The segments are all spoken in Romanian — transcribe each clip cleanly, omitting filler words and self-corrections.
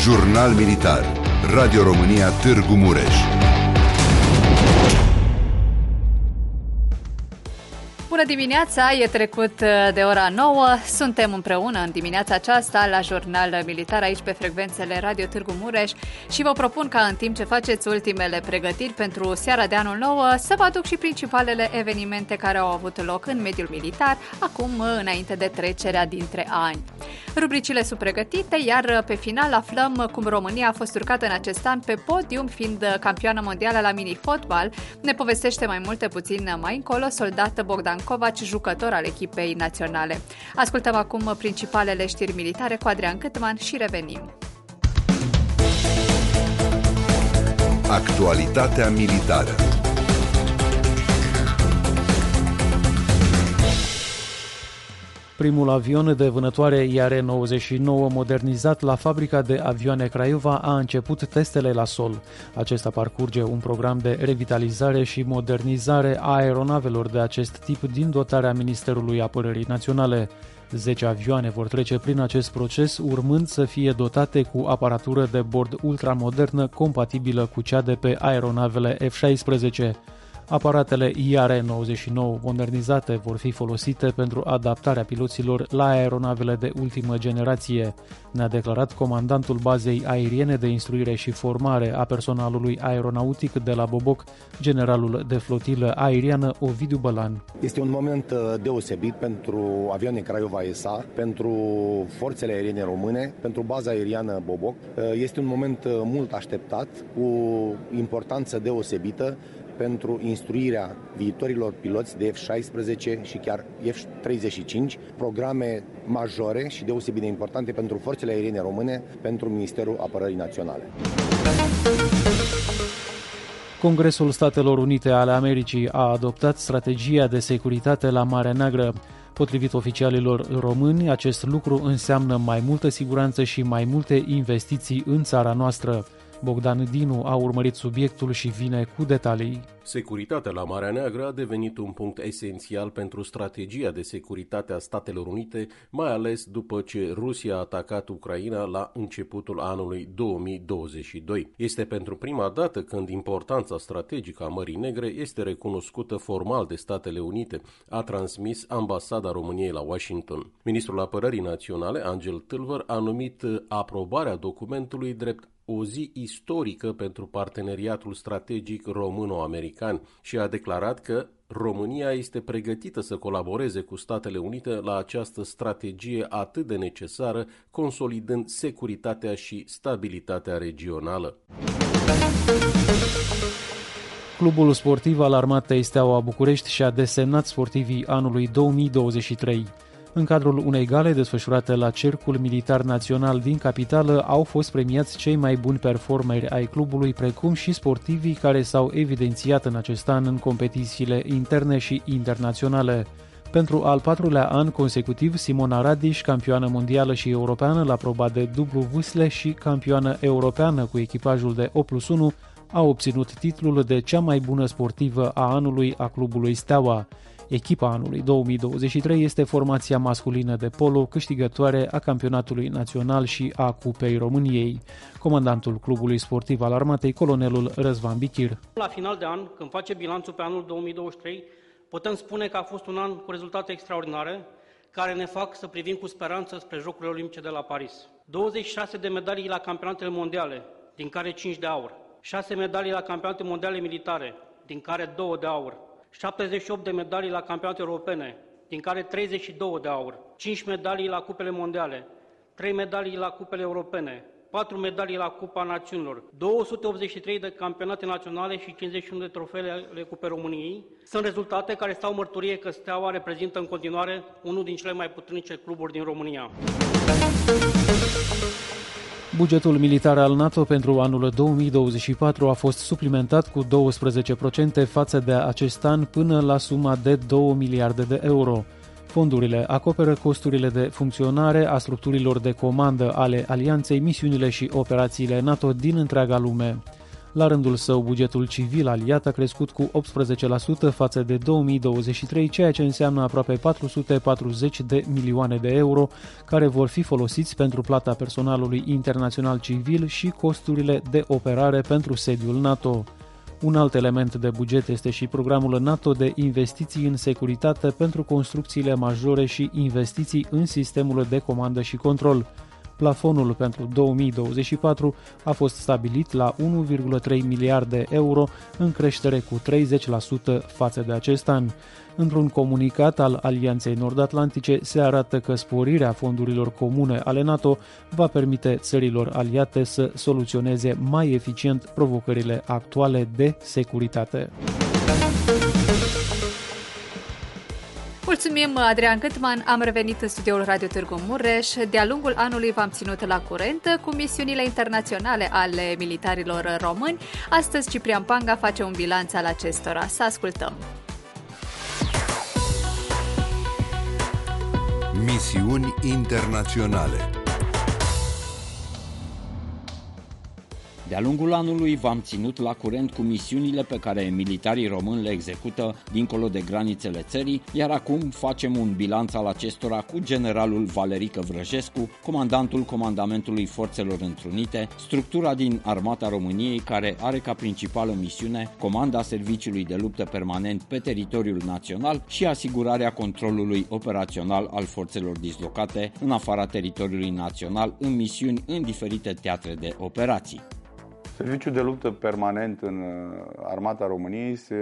Jurnal Militar. Radio România Târgu Mureș. Bună dimineața, e trecut de ora 9, suntem împreună în dimineața aceasta la Jurnal Militar aici pe frecvențele Radio Târgu Mureș și vă propun ca în timp ce faceți ultimele pregătiri pentru seara de anul nou să vă aduc și principalele evenimente care au avut loc în mediul militar, acum înainte de trecerea dintre ani. Rubricile sunt pregătite, iar pe final aflăm cum România a fost urcată în acest an pe podium, fiind campioană mondială la mini-fotbal. Ne povestește mai multe puțin mai încolo soldat Bogdan Covaci, jucător al echipei naționale. Ascultăm acum principalele știri militare cu Adrian Câtman și revenim. Actualitatea militară. Primul avion de vânătoare IR-99 modernizat la fabrica de avioane Craiova a început testele la sol. Acesta parcurge un program de revitalizare și modernizare a aeronavelor de acest tip din dotarea Ministerului Apărării Naționale. 10 avioane vor trece prin acest proces, urmând să fie dotate cu aparatură de bord ultramodernă compatibilă cu cea de pe aeronavele F-16. Aparatele IR-99 modernizate vor fi folosite pentru adaptarea piloților la aeronavele de ultimă generație, ne-a declarat comandantul bazei aeriene de instruire și formare a personalului aeronautic de la Boboc, generalul de flotilă aeriană Ovidiu Bălan. Este un moment deosebit pentru avioane Craiova SA, pentru forțele aeriene române, pentru baza aeriană Boboc. Este un moment mult așteptat, cu importanță deosebită pentru instruirea viitorilor piloți de F-16 și chiar F-35, programe majore și deosebit de importante pentru forțele aeriene române, pentru Ministerul Apărării Naționale. Congresul Statelor Unite ale Americii a adoptat strategia de securitate la Marea Neagră. Potrivit oficialilor români, acest lucru înseamnă mai multă siguranță și mai multe investiții în țara noastră. Bogdan Dinu a urmărit subiectul și vine cu detalii. Securitatea la Marea Neagră a devenit un punct esențial pentru strategia de securitate a Statelor Unite, mai ales după ce Rusia a atacat Ucraina la începutul anului 2022. Este pentru prima dată când importanța strategică a Mării Negre este recunoscută formal de Statele Unite, a transmis ambasada României la Washington. Ministrul Apărării Naționale, Angel Tâlvăr, a numit aprobarea documentului drept o zi istorică pentru parteneriatul strategic româno-american și a declarat că România este pregătită să colaboreze cu Statele Unite la această strategie atât de necesară, consolidând securitatea și stabilitatea regională. Clubul sportiv al Armatei Steaua București și-a desemnat sportivii anului 2023. În cadrul unei gale desfășurate la Cercul Militar Național din capitală au fost premiați cei mai buni performeri ai clubului, precum și sportivii care s-au evidențiat în acest an în competițiile interne și internaționale. Pentru al 4-lea an consecutiv, Simona Radiș, campioană mondială și europeană la proba de dublu vâsle și campioană europeană cu echipajul de 8+1, a obținut titlul de cea mai bună sportivă a anului a clubului Steaua. Echipa anului 2023 este formația masculină de polo, câștigătoare a campionatului național și a Cupei României. Comandantul clubului sportiv al Armatei, colonelul Răzvan Bichir. La final de an, când face bilanțul pe anul 2023, putem spune că a fost un an cu rezultate extraordinare, care ne fac să privim cu speranță spre Jocurile Olimpice de la Paris. 26 de medalii la campionatele mondiale, din care 5 de aur. 6 medalii la campionate mondiale militare, din care 2 de aur. 78 de medalii la campionate europene, din care 32 de aur, 5 medalii la cupele mondiale, 3 medalii la cupele europene, 4 medalii la Cupa Națiunilor, 283 de campionate naționale și 51 de trofee ale Cupei României. Sunt rezultate care stau mărturie că Steaua reprezintă în continuare unul din cele mai puternice cluburi din România. Bugetul militar al NATO pentru anul 2024 a fost suplimentat cu 12% față de acest an până la suma de 2 miliarde de euro. Fondurile acoperă costurile de funcționare a structurilor de comandă ale alianței, misiunile și operațiile NATO din întreaga lume. La rândul său, bugetul civil aliat a crescut cu 18% față de 2023, ceea ce înseamnă aproape 440 de milioane de euro, care vor fi folosiți pentru plata personalului internațional civil și costurile de operare pentru sediul NATO. Un alt element de buget este și programul NATO de investiții în securitate pentru construcțiile majore și investiții în sistemul de comandă și control. Plafonul pentru 2024 a fost stabilit la 1,3 miliarde euro, în creștere cu 30% față de acest an. Într-un comunicat al Alianței Nord-Atlantice se arată că sporirea fondurilor comune ale NATO va permite țărilor aliate să soluționeze mai eficient provocările actuale de securitate. Mulțumim, Adrian Câtman. Am revenit în studioul Radio Târgu Mureș. De-a lungul anului v-am ținut la curent cu misiunile internaționale ale militarilor români. Astăzi Ciprian Panga face un bilanț al acestora. Să ascultăm. Misiuni internaționale. De-a lungul anului v-am ținut la curent cu misiunile pe care militarii români le execută dincolo de granițele țării, iar acum facem un bilanț al acestora cu generalul Valerică Vrăjescu, comandantul Comandamentului Forțelor Întrunite, structura din Armata României care are ca principală misiune comanda serviciului de luptă permanent pe teritoriul național și asigurarea controlului operațional al forțelor dislocate în afara teritoriului național în misiuni în diferite teatre de operații. Serviciul de luptă permanent în Armata României se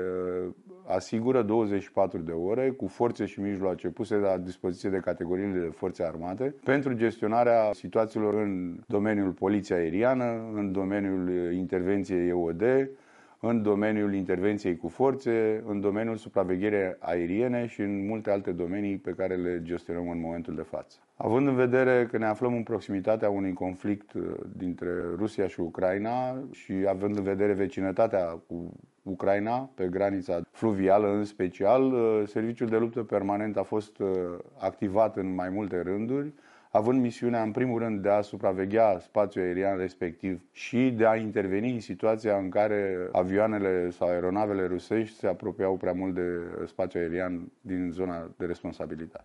asigură 24 de ore cu forțe și mijloace puse la dispoziție de categoriile de forțe armate pentru gestionarea situațiilor în domeniul poliției aeriană, în domeniul intervenției EOD, în domeniul intervenției cu forțe, în domeniul supravegherii aeriene și în multe alte domenii pe care le gestionăm în momentul de față. Având în vedere că ne aflăm în proximitatea unui conflict dintre Rusia și Ucraina și având în vedere vecinătatea cu Ucraina, pe granița fluvială în special, serviciul de luptă permanent a fost activat în mai multe rânduri, având misiunea în primul rând de a supraveghea spațiul aerian respectiv și de a interveni în situația în care avioanele sau aeronavele rusești se apropiau prea mult de spațiul aerian din zona de responsabilitate.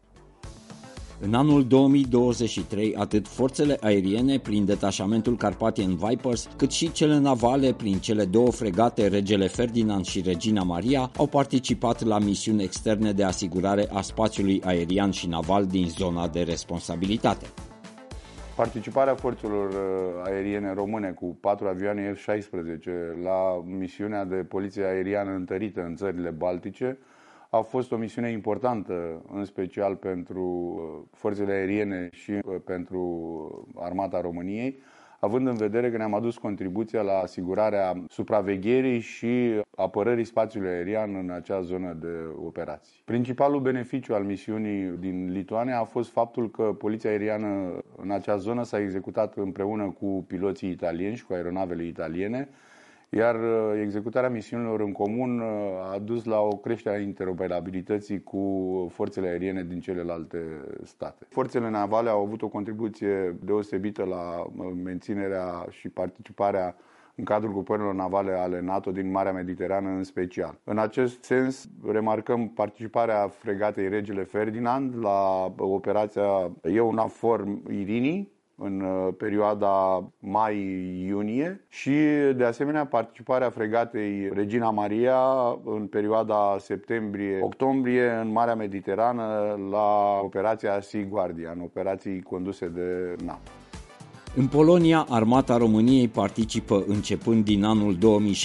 În anul 2023, atât forțele aeriene prin detașamentul Carpathian Vipers, cât și cele navale prin cele două fregate Regele Ferdinand și Regina Maria au participat la misiuni externe de asigurare a spațiului aerian și naval din zona de responsabilitate. Participarea forțelor aeriene române cu 4 avioane F-16 la misiunea de poliție aeriană întărită în țările Baltice a fost o misiune importantă, în special pentru forțele aeriene și pentru Armata României, având în vedere că ne-am adus contribuția la asigurarea supravegherii și apărării spațiului aerian în acea zonă de operații. Principalul beneficiu al misiunii din Lituania a fost faptul că poliția aeriană în acea zonă s-a executat împreună cu piloții italieni și cu aeronavele italiene, iar executarea misiunilor în comun a dus la o creștere a interoperabilității cu forțele aeriene din celelalte state. Forțele navale au avut o contribuție deosebită la menținerea și participarea în cadrul grupărilor navale ale NATO din Marea Mediterană în special. În acest sens, remarcăm participarea fregatei Regele Ferdinand la operația EUNAVFOR Irini, în perioada mai-iunie și, de asemenea, participarea fregatei Regina Maria în perioada septembrie-octombrie în Marea Mediterană la operația Sea Guardian, operații conduse de NATO. În Polonia, Armata României participă începând din anul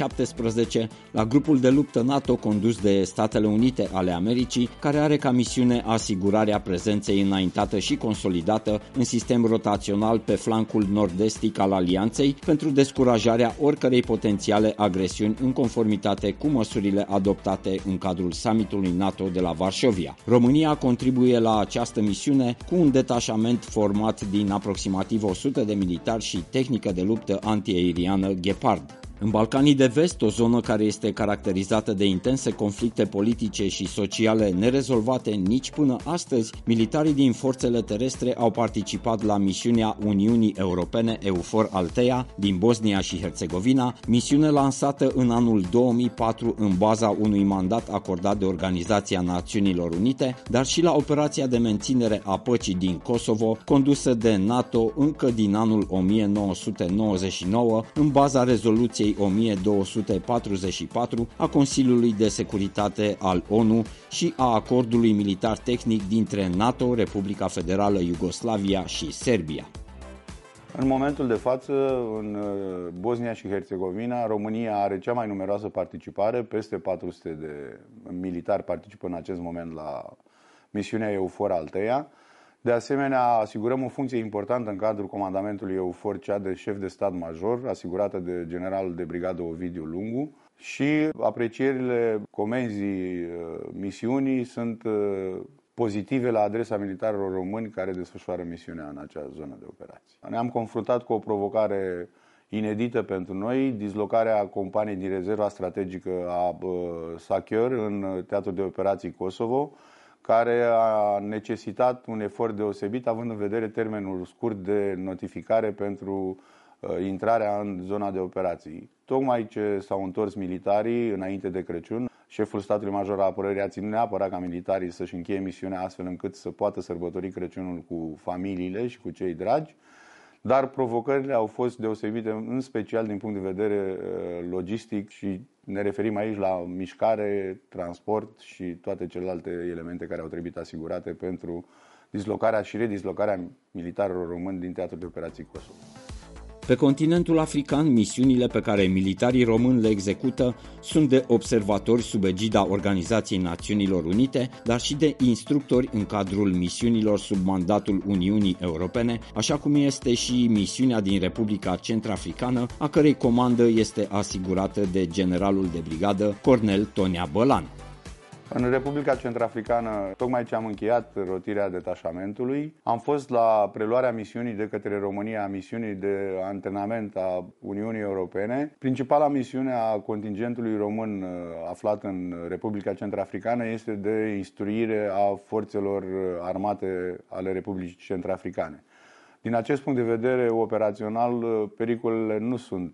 2017 la grupul de luptă NATO condus de Statele Unite ale Americii, care are ca misiune asigurarea prezenței înaintată și consolidată în sistem rotațional pe flancul nord-estic al alianței pentru descurajarea oricărei potențiale agresiuni în conformitate cu măsurile adoptate în cadrul summitului NATO de la Varșovia. România contribuie la această misiune cu un detașament format din aproximativ 100 de militari și tehnică de luptă antiaeriană Gepard. În Balcanii de Vest, o zonă care este caracterizată de intense conflicte politice și sociale nerezolvate nici până astăzi, militarii din forțele terestre au participat la misiunea Uniunii Europene EUFOR Althea din Bosnia și Herțegovina, misiune lansată în anul 2004 în baza unui mandat acordat de Organizația Națiunilor Unite, dar și la operația de menținere a păcii din Kosovo, condusă de NATO încă din anul 1999, în baza rezoluției 1244 a Consiliului de Securitate al ONU și a acordului militar tehnic dintre NATO, Republica Federală Iugoslavia și Serbia. În momentul de față, în Bosnia și Herțegovina, România are cea mai numeroasă participare, peste 400 de militari participă în acest moment la misiunea EUFOR Althea. De asemenea, asigurăm o funcție importantă în cadrul comandamentului EUFOR, cea de șef de stat major, asigurată de generalul de brigadă Ovidiu Lungu, și aprecierile comenzii misiunii sunt pozitive la adresa militarilor români care desfășoară misiunea în acea zonă de operații. Ne-am confruntat cu o provocare inedită pentru noi, dislocarea companiei din rezerva strategică a SACEUR în teatrul de operații Kosovo, care a necesitat un efort deosebit, având în vedere termenul scurt de notificare pentru intrarea în zona de operații. Tocmai ce s-au întors militarii înainte de Crăciun, șeful statului major al apărării a ținut neapărat ca militarii să-și încheie misiunea astfel încât să poată sărbători Crăciunul cu familiile și cu cei dragi, dar provocările au fost deosebite, în special din punct de vedere logistic, și ne referim aici la mișcare, transport și toate celelalte elemente care au trebuit asigurate pentru dislocarea și redislocarea militarilor români din teatrul de operații Kosovo. Pe continentul african, misiunile pe care militarii români le execută sunt de observatori sub egida Organizației Națiunilor Unite, dar și de instructori în cadrul misiunilor sub mandatul Uniunii Europene, așa cum este și misiunea din Republica Centrafricană, a cărei comandă este asigurată de generalul de brigadă Cornel Tonea Bălan. În Republica Centrafricană, tocmai ce am încheiat rotirea detașamentului, am fost la preluarea misiunii de către România, misiunii de antrenament a Uniunii Europene. Principala misiune a contingentului român aflat în Republica Centrafricană este de instruire a forțelor armate ale Republicii Centrafricane. Din acest punct de vedere operațional, pericolele nu sunt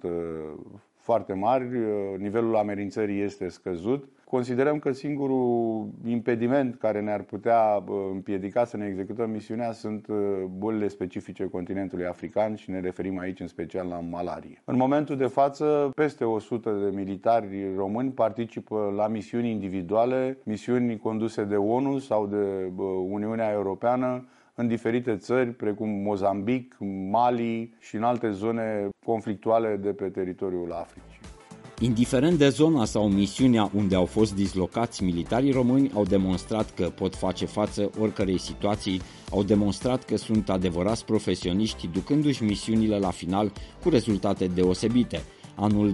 foarte mari, nivelul amenințării este scăzut. Considerăm că singurul impediment care ne-ar putea împiedica să ne executăm misiunea sunt bolile specifice continentului african și ne referim aici în special la malarie. În momentul de față, peste 100 de militari români participă la misiuni individuale, misiuni conduse de ONU sau de Uniunea Europeană, în diferite țări, precum Mozambic, Mali și în alte zone conflictuale de pe teritoriul Africii. Indiferent de zona sau misiunea unde au fost dislocați, militarii români au demonstrat că pot face față oricărei situații, au demonstrat că sunt adevărați profesioniști, ducându-și misiunile la final cu rezultate deosebite. Anul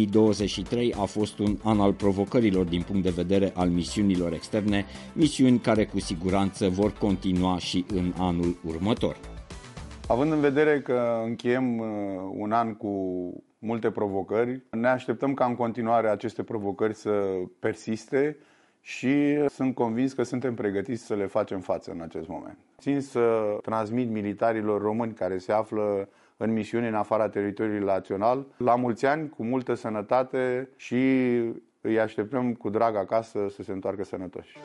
2023 a fost un an al provocărilor din punct de vedere al misiunilor externe, misiuni care cu siguranță vor continua și în anul următor. Având în vedere că încheiem un an cu multe provocări, ne așteptăm ca în continuare aceste provocări să persiste și sunt convins că suntem pregătiți să le facem față în acest moment. Țin să transmit militarilor români care se află în misiuni în afara teritoriului național la mulți ani, cu multă sănătate, și îi așteptăm cu drag acasă să se întoarcă sănătoși.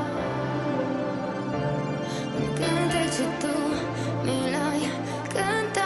Cântec ce tu mi l-ai cântat.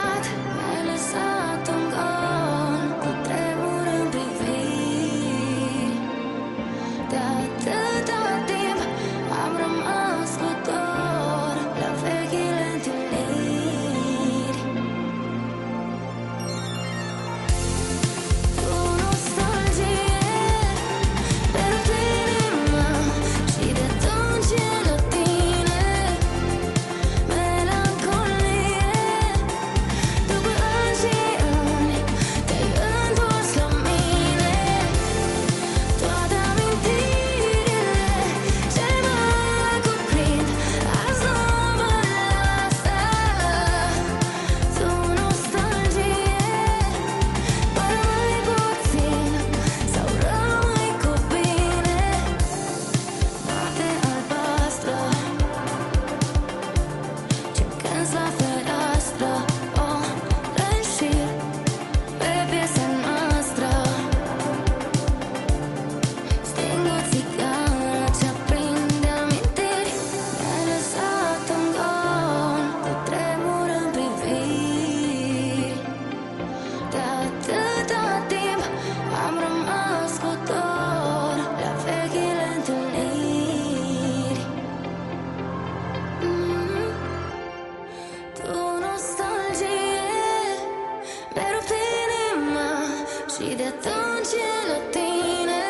atunci e la tine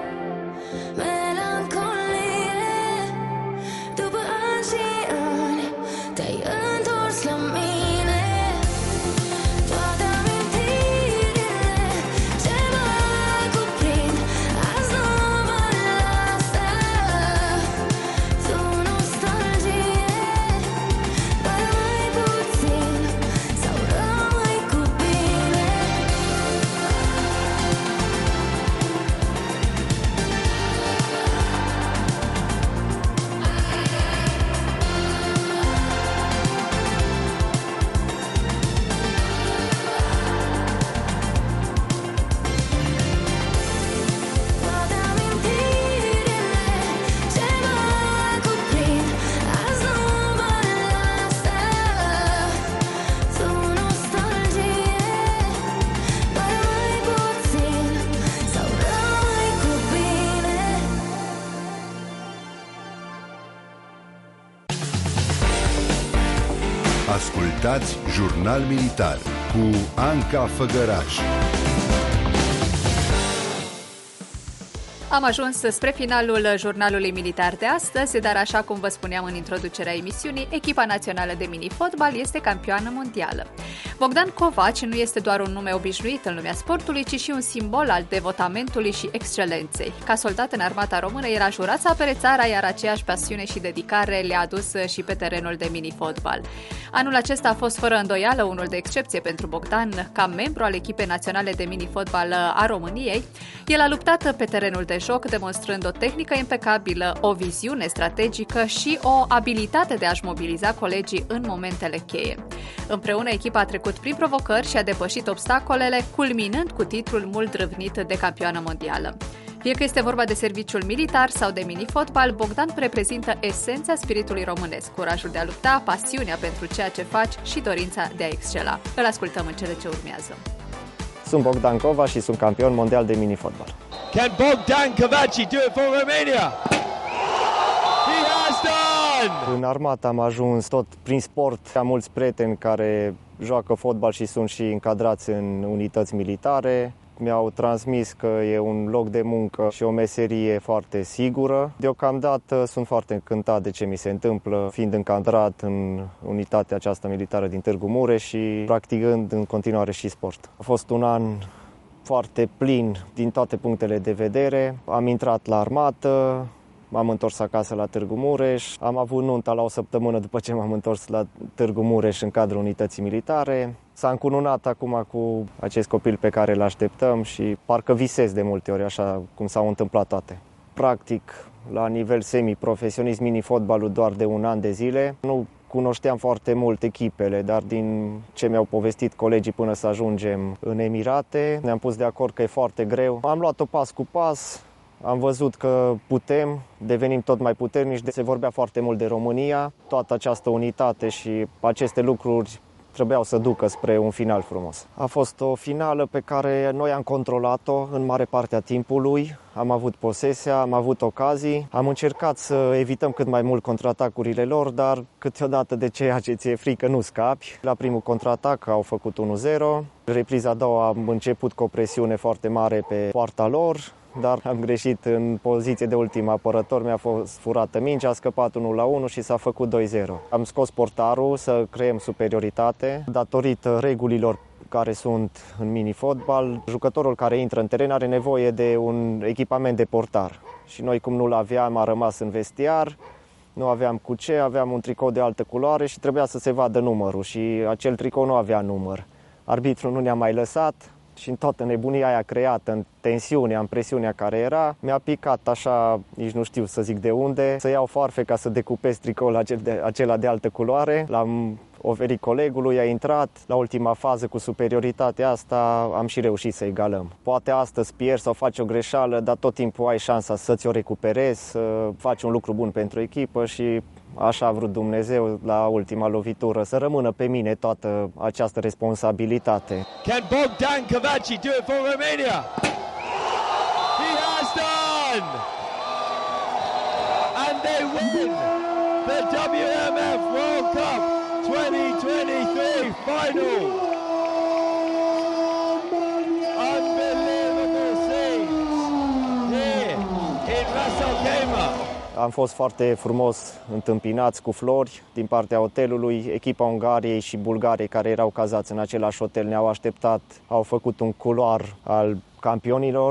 melancolie. După ani și ani te-ai întors la mine. Toate amintirile ce mă cuprind azi nu mă lasă. Tu nostalgie, doar mai puțin sau rămâi cu bine. Toate amintirile ce mă cuprind azi nu mă lasă. Tu nostalgie, doar mai puțin sau rămâi cu bine. Ascultați Jurnal Militar cu Anca Făgăraș. Am ajuns spre finalul jurnalului militar de astăzi, dar așa cum vă spuneam în introducerea emisiunii, echipa națională de mini-fotbal este campioană mondială. Bogdan Covaci nu este doar un nume obișnuit în lumea sportului, ci și un simbol al devotamentului și excelenței. Ca soldat în armata română era jurat să apere țara, iar aceeași pasiune și dedicare le-a adus și pe terenul de mini-fotbal. Anul acesta a fost fără îndoială unul de excepție pentru Bogdan, ca membru al echipei naționale de mini-fotbal a României. El a luptat pe terenul de joc, demonstrând o tehnică impecabilă, o viziune strategică și o abilitate de a-și mobiliza colegii în momentele cheie. Împreună, echipa a trecut prin provocări și a depășit obstacolele, culminând cu titlul mult râvnit de campioană mondială. Fie că este vorba de serviciul militar sau de mini-fotbal, Bogdan reprezintă esența spiritului românesc, curajul de a lupta, pasiunea pentru ceea ce faci și dorința de a excela. Îl ascultăm în cele ce urmează. Sunt Bogdan Covaci și sunt campion mondial de mini-fotbal. Can Bogdan Covaci do it for Romania? He has done! În armată am ajuns tot prin sport. Am mulți prieteni care joacă fotbal și sunt și încadrați în unități militare. Mi-au transmis că e un loc de muncă și o meserie foarte sigură. Deocamdată sunt foarte încântat de ce mi se întâmplă, fiind încadrat în unitatea aceasta militară din Târgu Mureș și practicând în continuare și sport. A fost un an foarte plin din toate punctele de vedere. Am intrat la armată, m-am întors acasă la Târgu Mureș, am avut nunta la o săptămână după ce m-am întors la Târgu Mureș în cadrul unității militare. S-a încununat acum cu acest copil pe care îl așteptăm și parcă visez de multe ori așa cum s-au întâmplat toate. Practic, la nivel semi-profesionist, mini-fotbalul doar de un an de zile. Nu cunoșteam foarte mult echipele, dar din ce mi-au povestit colegii până să ajungem în Emirate, ne-am pus de acord că e foarte greu. Am luat-o pas cu pas, am văzut că putem, devenim tot mai puternici. Se vorbea foarte mult de România, toată această unitate și aceste lucruri trebuiau să ducă spre un final frumos. A fost o finală pe care noi am controlat-o în mare parte a timpului. Am avut posesia, am avut ocazii, am încercat să evităm cât mai mult contraatacurile lor, dar câteodată de ceea ce ți-e frică nu scapi. La primul contraatac au făcut 1-0, repriza a doua am început cu o presiune foarte mare pe poarta lor, dar am greșit în poziție de ultim apărător, mi-a fost furată mingea, a scăpat 1-1 și s-a făcut 2-0. Am scos portarul să creăm superioritate datorită regulilor care sunt în mini-fotbal. Jucătorul care intră în teren are nevoie de un echipament de portar și noi, cum nu-l aveam, a rămas în vestiar. Nu aveam cu ce, aveam un tricou de altă culoare și trebuia să se vadă numărul și acel tricou nu avea număr. Arbitrul nu ne-a mai lăsat și în toată nebunia aia creată, în tensiunea, în presiunea care era, mi-a picat așa, nici nu știu să zic de unde, să iau foarfe ca să decupez tricoul acela de altă culoare. L-am oferit colegului, a intrat. La ultima fază, cu superioritatea asta, am și reușit să egalăm. Poate astăzi pierzi sau faci o greșeală, dar tot timpul ai șansa să ți-o recuperezi, să faci un lucru bun pentru echipă și așa a vrut Dumnezeu la ultima lovitură să rămână pe mine toată această responsabilitate. Can Bogdan Covaci do it for Romania? He has done! And they win the WMF World Cup 2023 final! Unbelievable! Am fost foarte frumos întâmpinați cu flori din partea hotelului. Echipa Ungariei și Bulgariei, care erau cazați în același hotel, ne-au așteptat, au făcut un culoar al campionilor.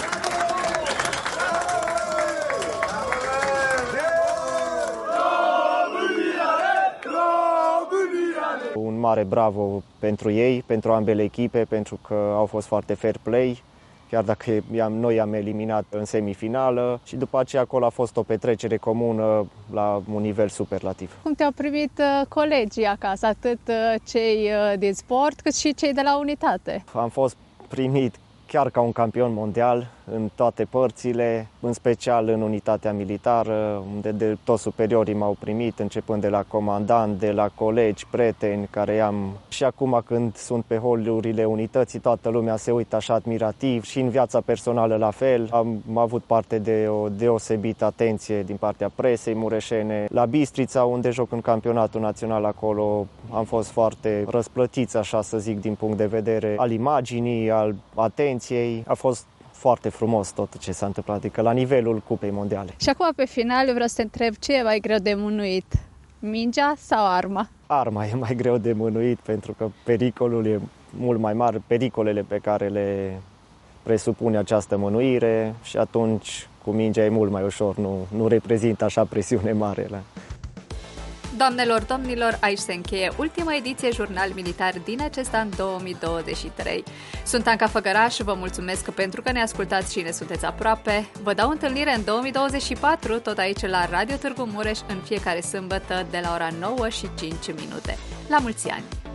Un mare bravo pentru ei, pentru ambele echipe, pentru că au fost foarte fair play, chiar dacă noi i-am eliminat în semifinală, și după aceea acolo a fost o petrecere comună la un nivel superlativ. Cum te-au primit colegii acasă, atât cei din sport cât și cei de la unitate? Am fost primit chiar ca un campion mondial în toate părțile, în special în unitatea militară, unde de toți superiorii m-au primit, începând de la comandant, de la colegi, prieteni care am. Și acum când sunt pe holurile unității, toată lumea se uită așa admirativ, și în viața personală la fel. Am avut parte de o deosebită atenție din partea presei mureșene. La Bistrița, unde joc în campionatul național, acolo am fost foarte răsplătiți, așa să zic, din punct de vedere al imaginii, al atenției. A fost foarte frumos tot ce s-a întâmplat, adică la nivelul Cupei Mondiale. Și acum, pe final, vreau să te întreb, ce e mai greu de mânuit? Mingea sau arma? Arma e mai greu de mânuit, pentru că pericolul e mult mai mare, pericolele pe care le presupune această mânuire, și atunci cu mingea e mult mai ușor, nu reprezintă așa presiune mare. Doamnelor, domnilor, aici se încheie ultima ediție Jurnal Militar din acest an 2023. Sunt Anca Făgăraș, vă mulțumesc pentru că ne ascultați și ne sunteți aproape. Vă dau întâlnire în 2024, tot aici la Radio Târgu Mureș, în fiecare sâmbătă de la ora 9:05. La mulți ani!